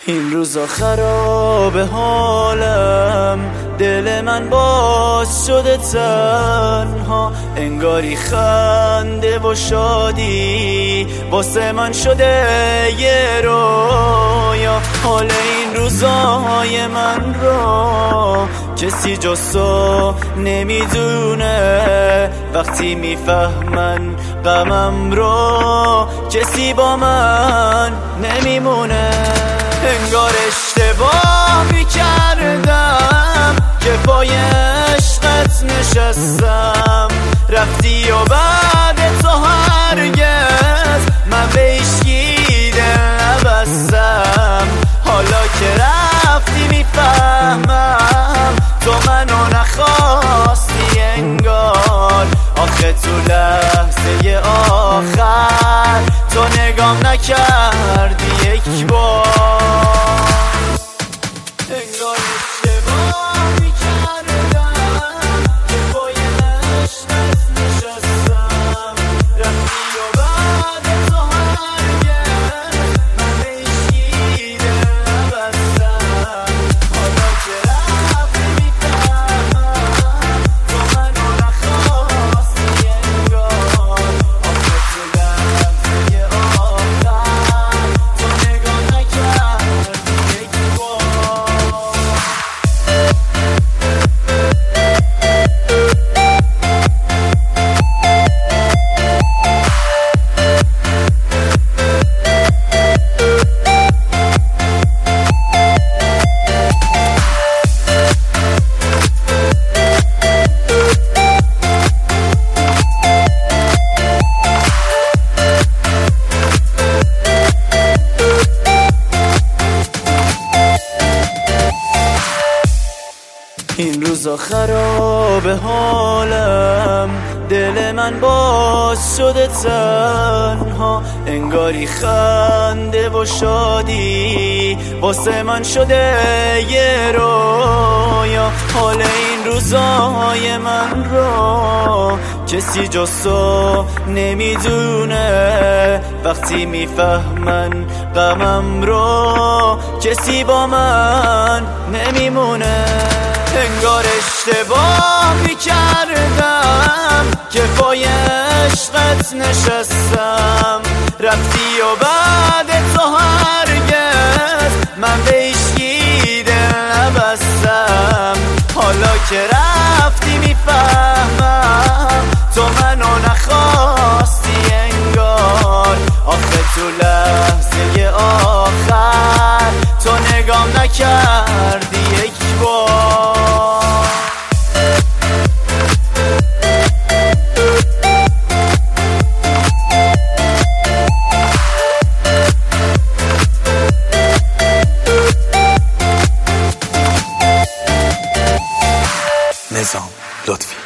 این روزا خراب حالم، دل من باز شده تنها، انگاری خنده و شادی واسه من شده یه رویا. حال این روزای من رو کسی جز تو نمیدونه، وقتی میفهمن غمم رو کسی با من نمیمونه. انگار اشتباه میکردم که پای عشقت نشستم، رفتی و بعد تو هرگز من به هیچکی دل نبستم. حالا که رفتی میفهمم تو منو نخواستی انگار، آخه تو لحظه آخر تو نگام نکردی یک بار. انگار اشتباه میکردم که پای عشقت نشستم، رفتی و بعد تو هرگز من به هیچکی دل نبستم. حالا که رفتی میفهمم تو منو نخواستی انگار، آخه تو لحظه آخر تو نگاه نکردی یک بار. این روزا خراب حالم، دل من باز شده تنها، انگاری خنده و شادی واسه من شده یه رویا. حال این روزای من رو کسی جز تو نمیدونه، وقتی میفهمن غمم رو کسی با من نمیمونه. انگار اشتباه میکردم که پای عشقت نشستم، رفتی و بعد تو هرگز من به هیچکی دل نبستم. حالا که رفتی میفهمم تو منو نخواستی انگار، آخه تو لحظه آخر تو نگام نکردی یک بار. نظام لطفی